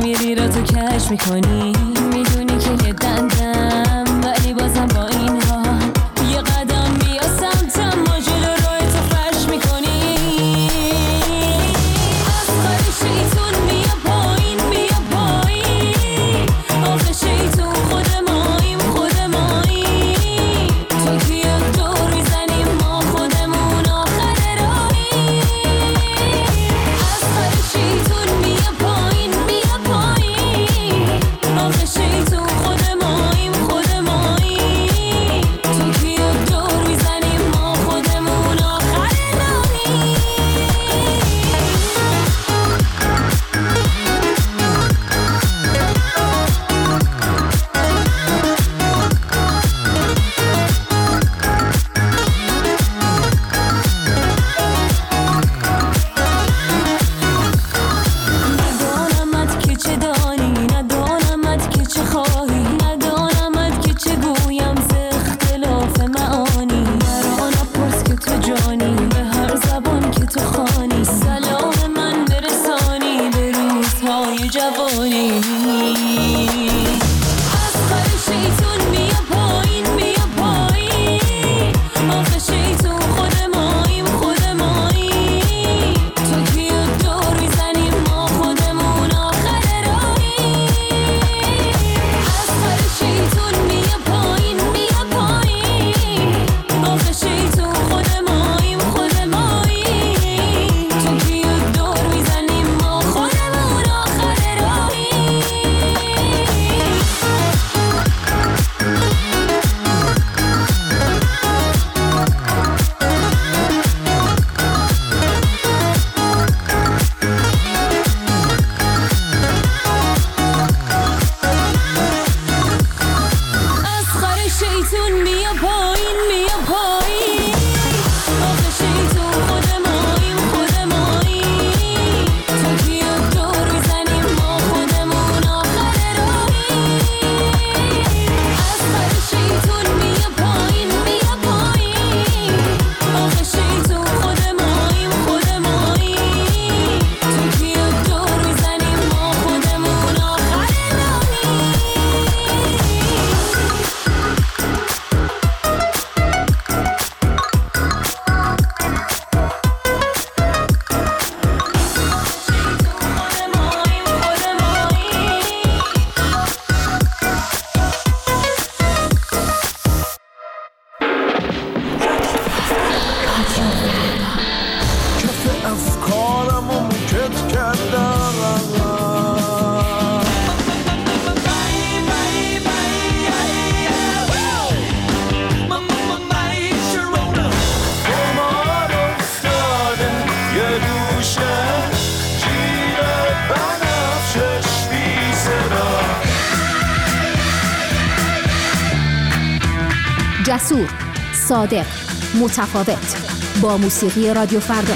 میری را تو کش میکنی، میدونی که یه دندم ولی بازم با این ها یه قدم بیا سمتم، ما جلو روی تو فرش میکنی. از خر شیطون بیا پایین، بیا پایین، آخه شیطون خود ماییم، خود ماییم، تو که یک دور میزنیم ما خودمون آخر راهیم. از خر شیطون بیا پایین، بیا پایین، آخه شیطون خود ماییم، خود ماییم، تو که یک دور میزنیم ما خودمون آخر راهیم. ندانمت که چه دانی، ندانمت که چه خواهی، ندانمت که چه گویم ز اختلاف معانی. مرا نپرس که تو جانی، به هر زبان که تو خوانی، سلام من برسانی به روزهای جوانی. از خر شیطون بیا پایین، بیا پایین، آخه شیطون خود ماییم، خود ماییم، تو که یک دور میزنیم ما خودمون آخر راهیم. از خر شیطون بیا پایین، بیا پایین، آخه شیطون خود ماییم، خود ماییم، تو که یک دور میزنیم ما خودمون آخر راهیم. از خر شیطون بیا پایین، بیا پایین، آخه شیطون خود ماییم، خود ماییم، تو که یک دور میزنیم ما خودمون آخر راهیم. از خر شیطون بیا پایین، بیا پایین، آخه شیطون خود ماییم، خود ماییم، تو که یک دور میزنیم ما خودمون آخر راهیم. کف افکارمو موکت کردم، گمان افتاده یه گوشه جیب بنفشش بی صدا. جسور، صادق، متفاوت، با موسیقی رادیو فردا.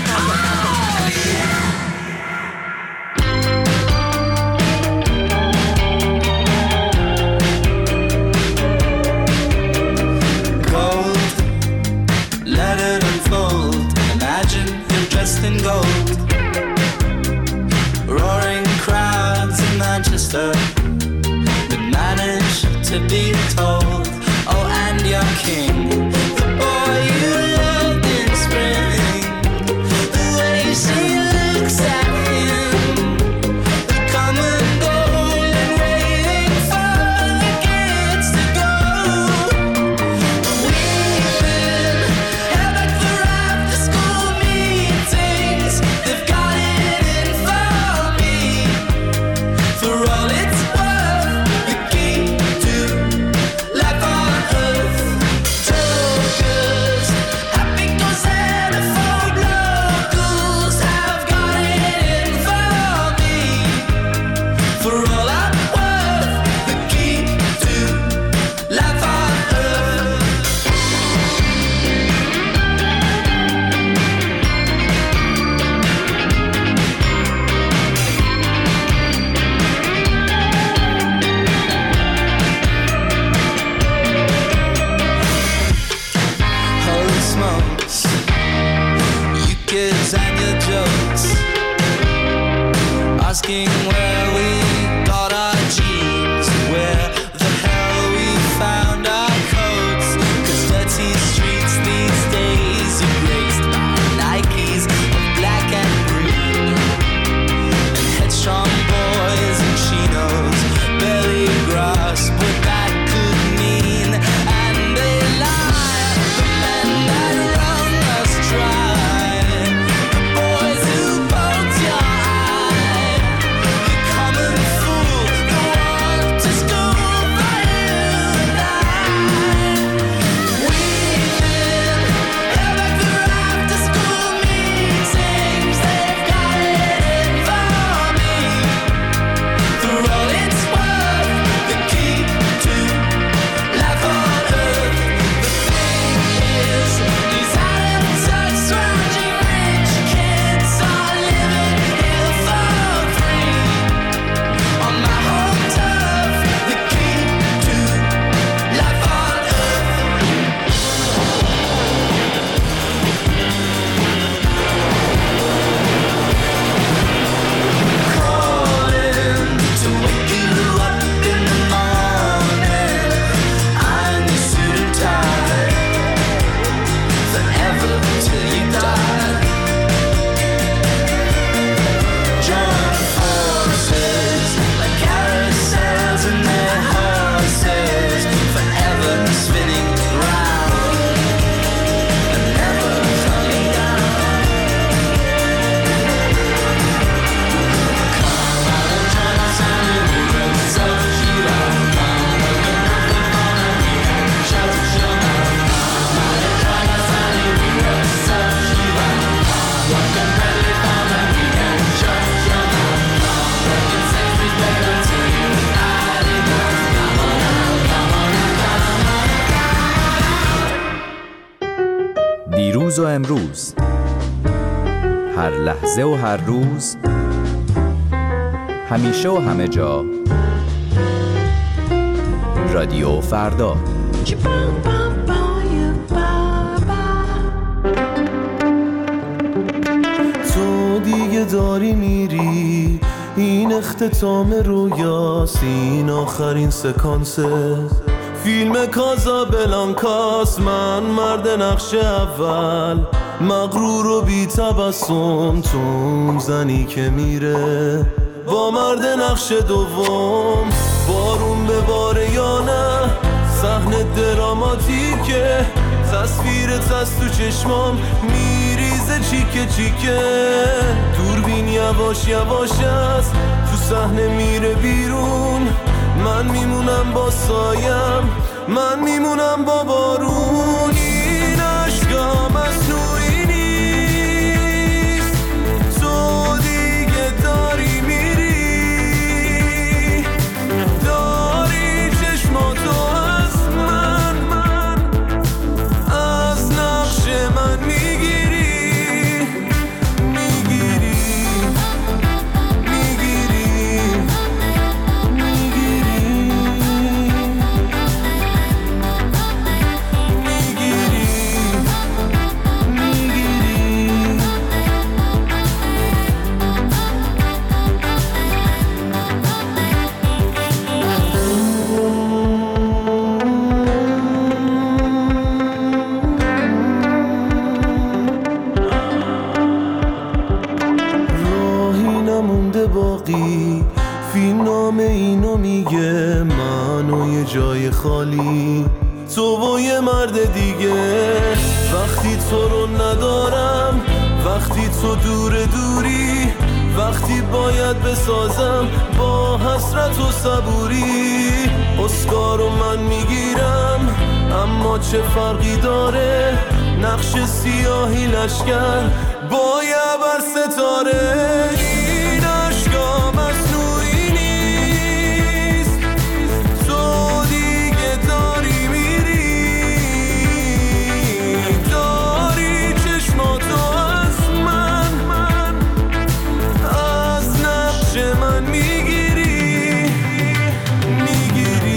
Gold, let it unfold. Imagine you're dressed in gold. Roaring crowds in Manchester would manage to be told. Oh, and your king, the boy you loved in spring, the way she looks at him, the common goal and waiting for the kids to go. We've been held back for after school meetings. They've got it in for me. For all it's worth, the key to دیروز و امروز، هر لحظه و هر روز، همیشه و همه جا. رادیو فردا. تو دیگه داری میری، این اختتام رویاست، این آخرین سکانسه فیلم کازابلانکاست. من مرد نقش اول، مغرور و بی تبسم، تو اون زنی که میره با مرد نقش دوم. بارون بباره یا نه، صحنه دراماتیکه، تصویرت از تو چشمام میریزه چیکه چیکه. دوربین یواش یواش است، تو صحنه میره بیرون. من میمونم با سایم، من میمونم با بارون. این عشقا مصنوعی نیست، تو دیگه داری میری، داری چشماتو از من از نقش من میگیری، میگیری، میگیری، باقی فیلم نامه اینو میگه، من و یه جای خالی، تو و یه مرد دیگه. وقتی تو رو ندارم، وقتی تو دوری، وقتی باید بسازم با حسرت و صبوری. اسکارو من میگیرم، اما چه فرقی داره، نقش سیاهی لشکر با یه بر ستاره. این عشقا مصنوعی نیست، تو دیگه داری میری، داری چشماتو از من از نقش من میگیری، میگیری،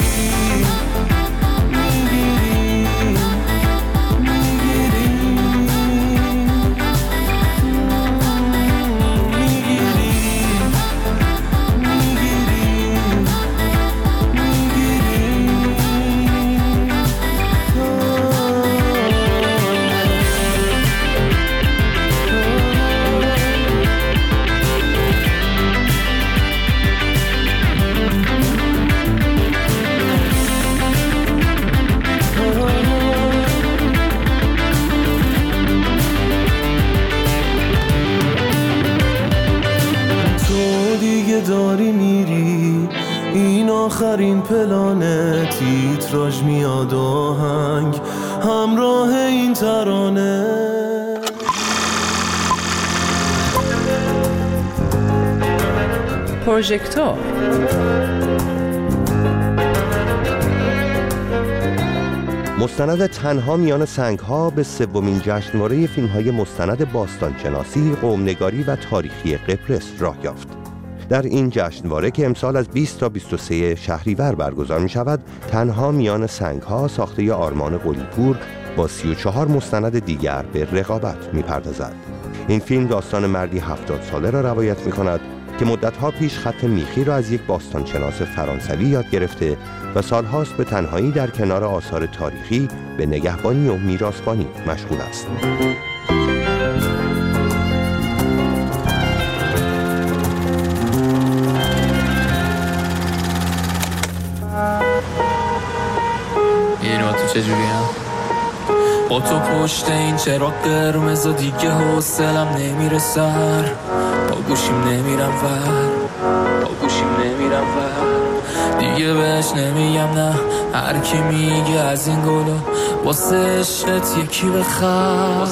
داری میری، این آخرین پلانه، تیتراژ میاد آهنگ همراه این ترانه. پروژکتور مستند تنها میان سنگ‌ها به سومین جشنواره فیلم‌های مستند باستانشناسی، قوم‌نگاری و تاریخی قبرس راه یافت. در این جشنواره که امسال از 20 تا 23 شهریور برگزار می شود، تنها میان سنگ‌ها ساخته آرمان قلی‌پور با 34 مستند دیگر به رقابت می پردازد. این فیلم داستان مردی 70 ساله را روایت می کند که مدتها پیش خط میخی را از یک باستانشناس فرانسوی یاد گرفته و سالهاست به تنهایی در کنار آثار تاریخی به نگهبانی و میراثبانی مشغول است. چجوریم؟ با تو پشت این چراغ قرمز و دیگه حوصلم نمیره سر، با گوشیم نمیرم دیگه بهش نمیگم نه، هر کی میگه از این گلو واسه عشقت یکی بخر،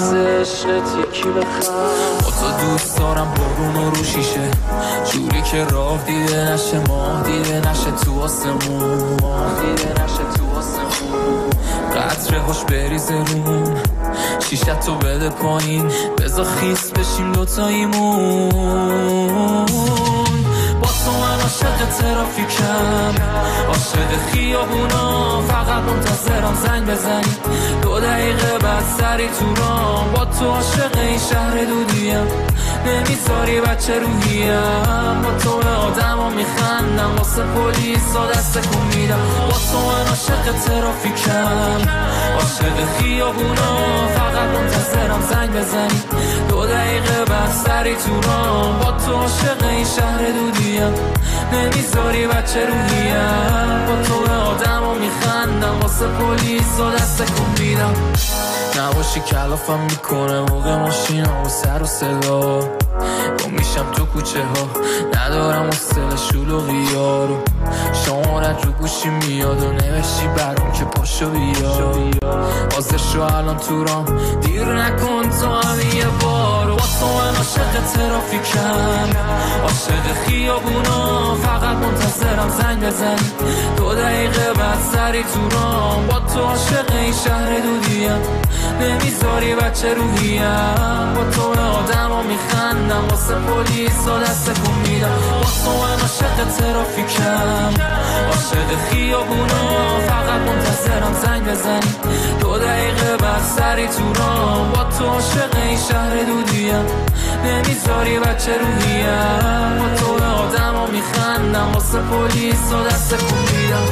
با تو دوست دارم بارون و رو شیشه، جوری که راه دیده نشه، ماه دیده نشه تو آسمون، قطره هاش بریزه روم، شیشتو بده پایین، بذار خیس بشیم دوتاییمون. با تو من عاشق ترافیکم، عاشق خیابونا، فقط منتظرم زنگ بزنی 2 دقیقه بعد سری تو رام. با تو عاشق این شهر دودیم، نمیذاری بچه روحیم. با تو به آدم ها میخندم، واسه پلیس ها دست کن میدم. با تو من عاشق ترافیکم، عاشق خیابونا، فقط منتظرم زنگ بزنی 2 دقیقه بعد سری تو رام. با تو عاشق این شهر دودیم، نمیذاری بچه روحیم. با تو به آدم ها میخندم، واسه پلیس ها دست کن میدم. نباشی کلافم میکنه موقع ماشین ها و سر و صدا. با میشم تو کوچه ها، ندارم حوصله شلوغی ها رو. شمارت رو گوشی میاد و نوشتی برام که پاشو بیا. حاضر شو الان تو رام، دیر نکن تو همین یه بار. با تو من عاشق ترافیکم، عاشق خیابونا، فقط منتظرم زنگ بزنی 2 دقیقه بعد سری تو رام. با تو عاشق این شهر دودیم، نمیذاری بچه روحیم. با تو به آدم ها میخندم، واسه پلیس ها دست کن میدم. با تو من عاشق ترافیکم، عاشق خیابونا، فقط منتظرم زنگ بزنی 2 دقیقه بعد سری تو رام. با تو عاشق این شهر دودیم، نمیذاری بچه روحیم. با تو به آدم ها میخندم، واسه پلیس ها دست کن میدم.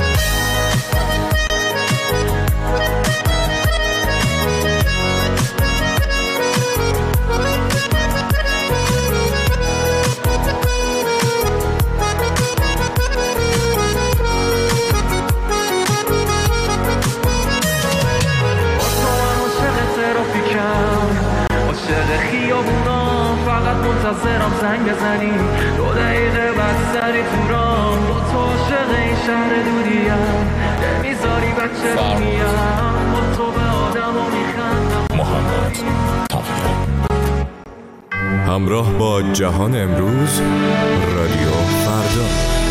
عاشق خیابونا، فقط منتظرم زنگ بزنی 2 دقیقه بعد سری تو رام. با تو عاشق این شهر دودیم، نمیذاری بچه روحیم. با تو به آدم ها میخندم. محمد تقیی. همراه با جهان امروز، رادیو فردا.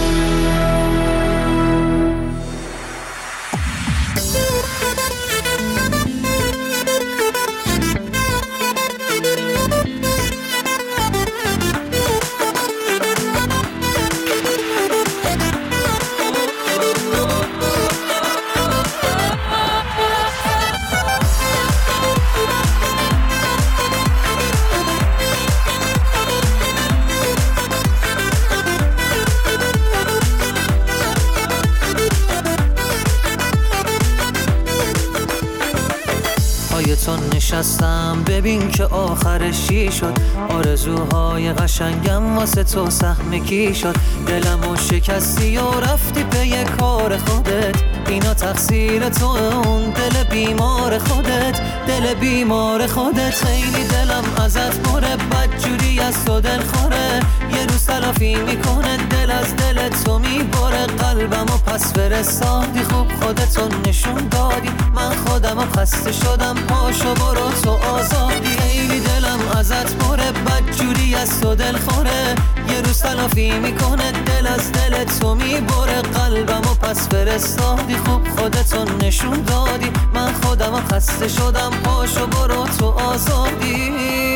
نشستم ببین که آخرش چی شد. آرزوهای قشنگم واسه تو سهم کی شد. دلمو شکستی و رفتی پی کار خودت. اینا تقصیر تو، اون دل بیمار خودت، دل بیمار خودت. خیلی دلم ازت پره، بدجوری از تو دل خوره. یه روز تلافی میکنه، دل از دل تو میبره. قلبمو پس فرستادی، خوب خودتو نشون دادی. من خودمو خسته شدم، پاشو برو تو آزادی. خیلی دلم ازت پره، بدجوری از تو دل خوره. یه روز تلافی میکنه، دل از دل تو میبره. قلبمو پس فرستادی، خوب خودتو نشون دادی. من خودمو خسته شدم، پاشو برو تو آزادی.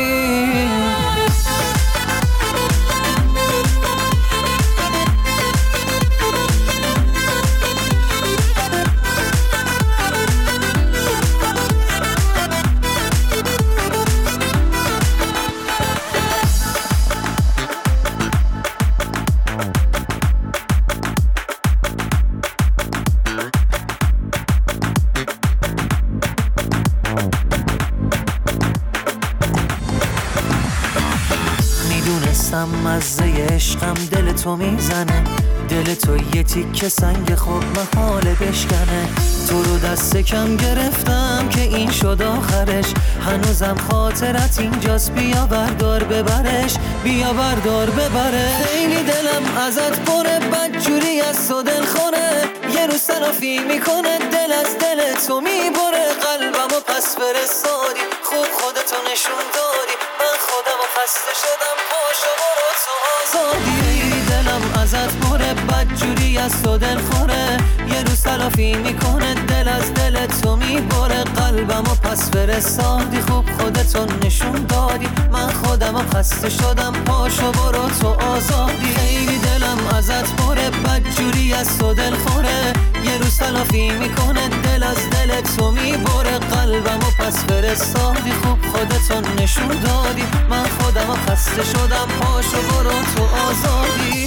مزه عشقم دل تو میزنه. دل تو یه تیکه سنگ، خوب محاله بشکنه. تو رو دست کم گرفتم که این شد آخرش. هنوزم خاطرت اینجاست، بیا بردار ببرش، بیا بردار ببره. خیلی دلم ازت پره، بدجوری از تو دل خوره. یه روز تلافی میکنه، دل از دل تو میبره. قلبمو پس فرستادی، خوب خودتو نشون دادی. من خودمو خسته شدم، پاشو برو تو آزادی. دلم ازت پره، بدجوری بدجوری از تو دل خوره، یه روز تلافی میکنه دل از دل تو میبره قلبمو پس فرستادی، خوب خودتو نشون دادی، من خودمو خسته شدم پاشو برو تو آزادی، خیلی دلم ازت پره بدجوری از تو دل خوره، یه روز تلافی میکنه دل از دل تو میبره قلبمو پس فرستادی، خوب خودتو نشون دادی، من خودمو خسته شدم پاشو برو تو آزادی.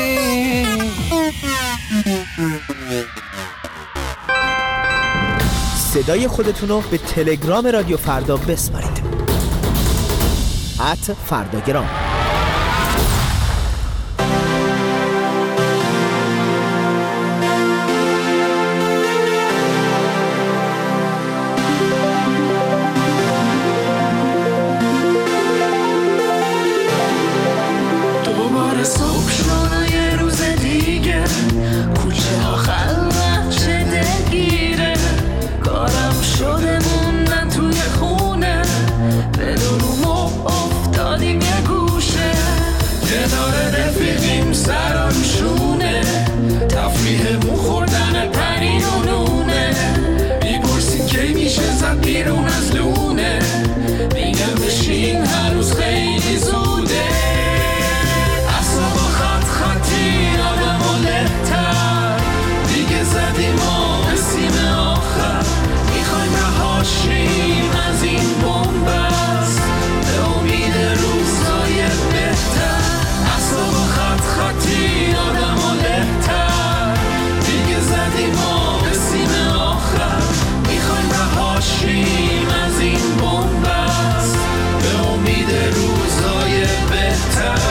صدای خودتونو به تلگرام رادیو فردا بسپارید @فرداگرام. دوباره صبح شد یه روز دیگه، کوچه ها خلوت چه دلگیره، کارم شده موندن توی خونه، بدون افتادیم یه گوشه، کنار رفیقیم سرم شونه، تفریحمون خوردن پنیر و نونه، میپرسیم کی میشه زد بیرون از لونه، میگم بشین هنوز خیلی زوده، اصلا خط خطی آدم و لهتر، دیگه زدیم و رسیم آخر، میخوایم رهاشیم از این بومبست، به امید روزای بهتر، اصلا خط خطی آدم و لهتر، دیگه زدیم و رسیم آخر، میخوایم رهاشیم از این بومبست، به امید روزای بهتر.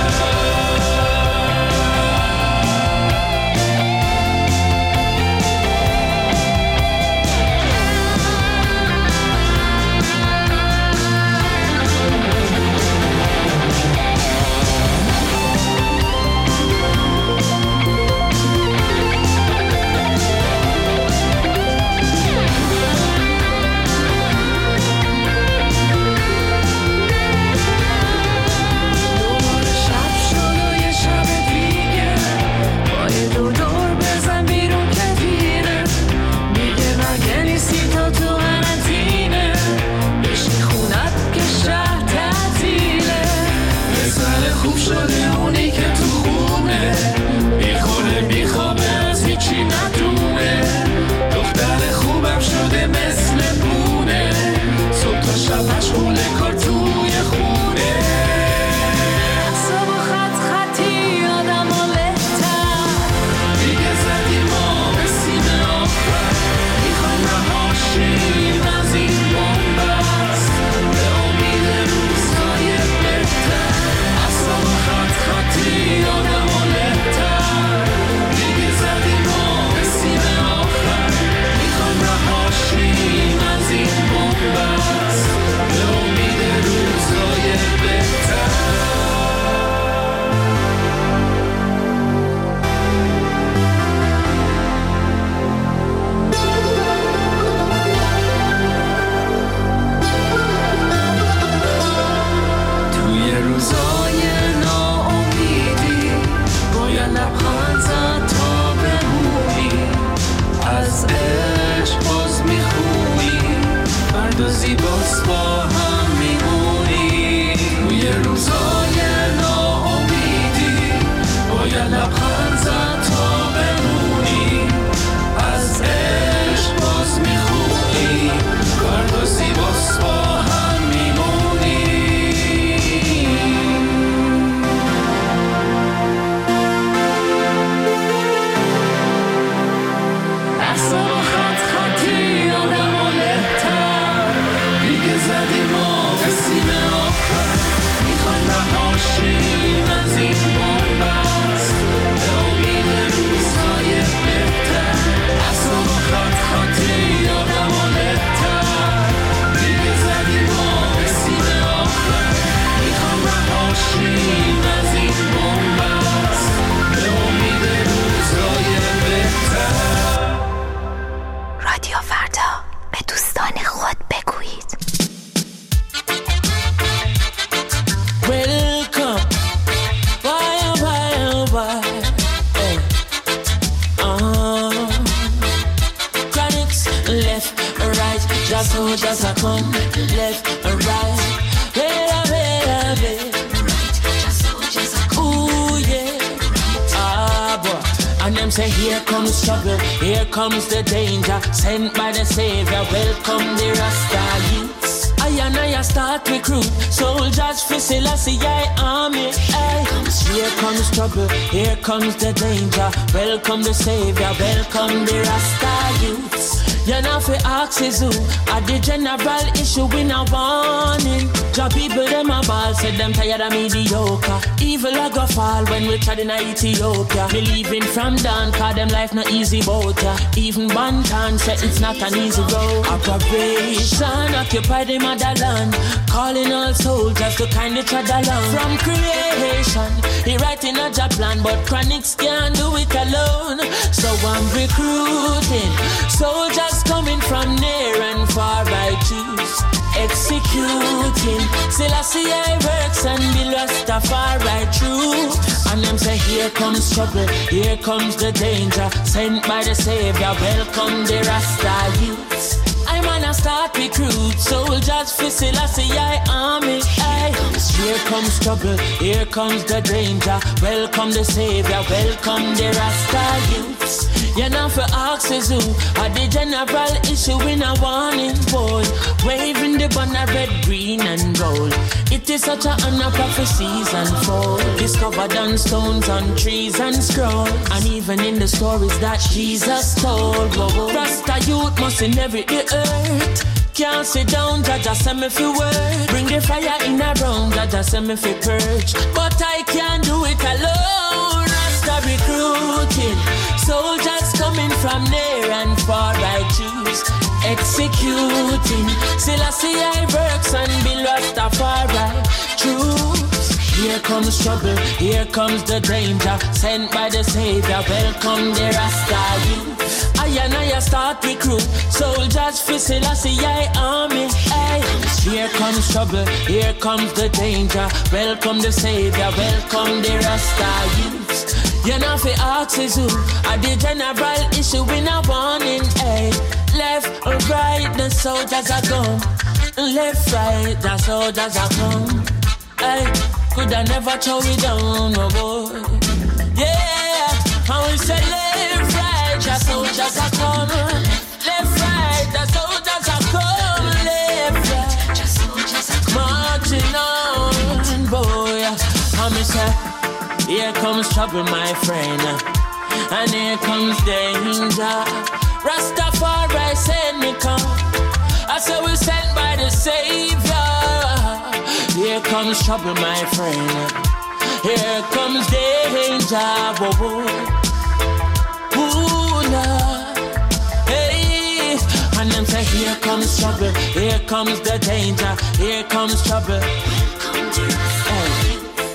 Just soldiers are come, left or right. Ooh yeah, ah boy. And them say here comes trouble, here comes the danger. Sent by the Savior, welcome the Rasta youths. I start recruit soldiers for Selassie army. Ay. Here comes trouble, here comes the danger. Welcome the Savior, welcome the Rasta youths. You know fi ask is who at the general issue we no warning. Job people them a ball, said them tired of mediocre. Evil a go fall when we tried in Ethiopia. Believing from down, cause them life no easy boat ya. Even Bantan said it's not an easy road. Operation occupy the motherland, calling all soldiers to kindly tread along. From creation, he writing a job plan, but Chronics can't do it alone. So I'm recruiting soldiers coming from near and far by choose. Executing Selassie works and the Rastafari true. And them say here comes trouble, here comes the danger. Sent by the Savior, welcome the Rasta youths. I'm gonna start recruit soldiers for Selassie army. Aye. Here comes trouble, here comes the danger. Welcome the Savior, welcome the Rasta youths. You know for ask is who at the general issue in a warning boy. Waving the banner red, green and gold. It is such a honor prophecies unfold. Discovered on stones, on trees and scroll. And even in the stories that Jesus told. Whoa. Rasta youth must inherit the earth. Can't sit down, Jaja send me for word. Bring the fire in a round, Jaja send me for purge. But I can't do it alone. Rasta recruiting soldiers coming from near and far I choose. Executing Selassie works and Bill Rastafari troops. Here comes trouble, here comes the danger. Sent by the Savior, welcome the Rasta youth. I start recruit soldiers for Selassie army. Ay. Here comes trouble, here comes the danger. Welcome the Savior, welcome the Rasta youths. You know fi ask is who at the general issue in a warning. Ay. Left or right, the soldiers are gone. Left, right, the soldiers are gone. Ay. Could I never throw it down, oh boy. Yeah, and we say left, right, the soldiers are coming. Left, right, the soldiers are coming. Left, right, the soldiers are marching on, boy. And we say, here comes trouble, my friend, and here comes danger. Rastafari send me come. I say we sent by the Savior. Here comes trouble, my friend. Here comes danger. Whoa, ooh, nah. Hey, and them say here comes trouble. Here comes the danger. Here comes trouble. Hey.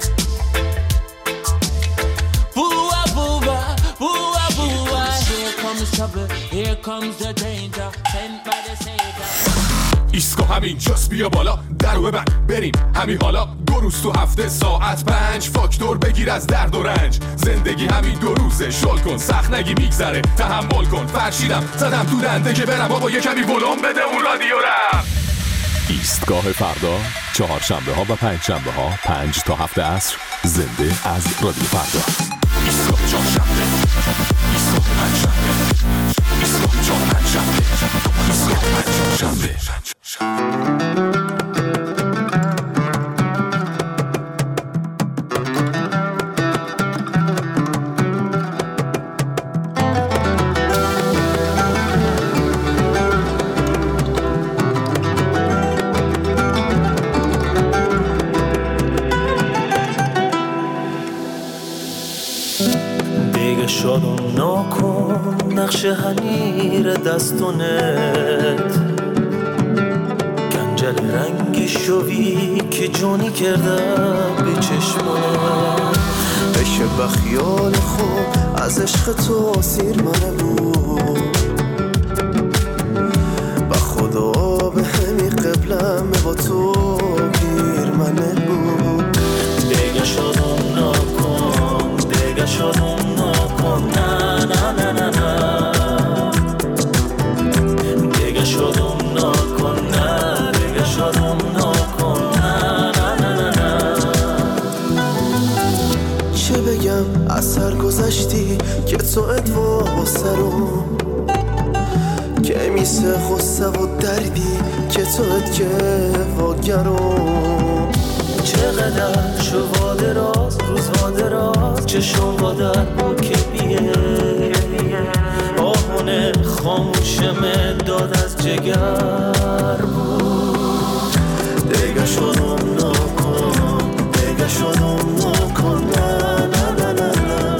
Boo-ah, boo-ah, boo-ah, boo-ah. Here comes trouble. Here comes the danger. Sent by the Savior. ایسکا همین جاست بیا بالا درو ببند بریم همین حالا 2 روز تو هفته ساعت 5 فاکتور بگیر از درد و رنج زندگی همین 2 روزه شل کن سخت نگی میگذره تحمل کن فرشیدم زدم تو دنده که برم بابا یه کمی ولوم بده اون رادیو رم ایستگاه فردا 4 شنبه ها و 5 شنبه ها 5 تا 7 عصر زنده از رادیو فردا ایستگاه 4 شنبه ایستگاه 5 شنبه ایستگاه 4 5 شنبه ایستگاه 5 شنبه دیگه شادم نکن نقش حنیر دستونت گنجل رنگی شوی که جونی کرده به چشمانت بشه بخیال خوب از عشق تو سیر منه بود با خدا به همی قبلم با تو گیر منه بود دیگه شادم نکن دیگه شادم نکن نه نه نه نه نه دیگه شادم نکن سرم که میسه خسته و دردی که توت که واگرم چقدر شو دراز روز دراز چشم وادر با که بیه آهونه خاموشم داد از جگر بود دیگه شدم نکن دیگه شدم نکن نه نه نه نه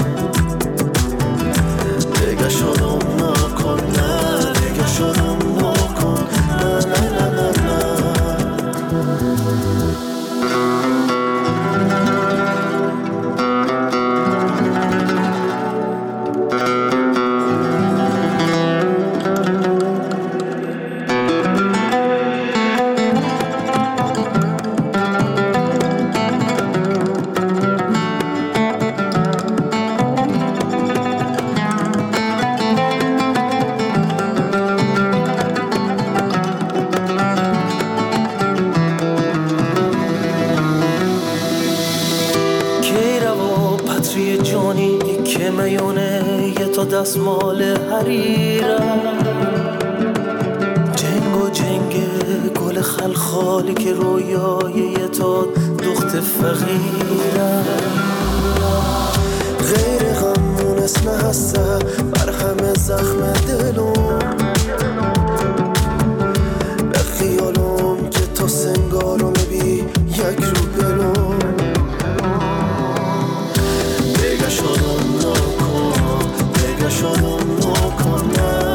دیگه شدم نکن نه دیگه شدم نکن نه نه نه نه نه دستمال حریرم جنگ و جنگ گل خلخالی که رویای تو دخت فقیرم غیر غمون اسم هسته بر همه زخم دلم به خیالم که تو سنگارو میبی یک رو بلوم دیگه شدم نکن دیگه شدم نکن